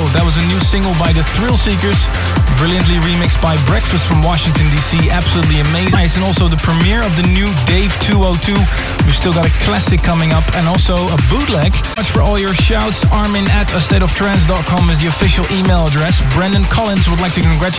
That was a new single by the Thrill Seekers, brilliantly remixed by Breakfast from Washington, D.C. Absolutely amazing. Nice. And also the premiere of the new Dave 202. We've still got a classic coming up and also a bootleg. Much for all your shouts. Armin at astateoftrance.com is the official email address. Brendan Collins would like to congratulate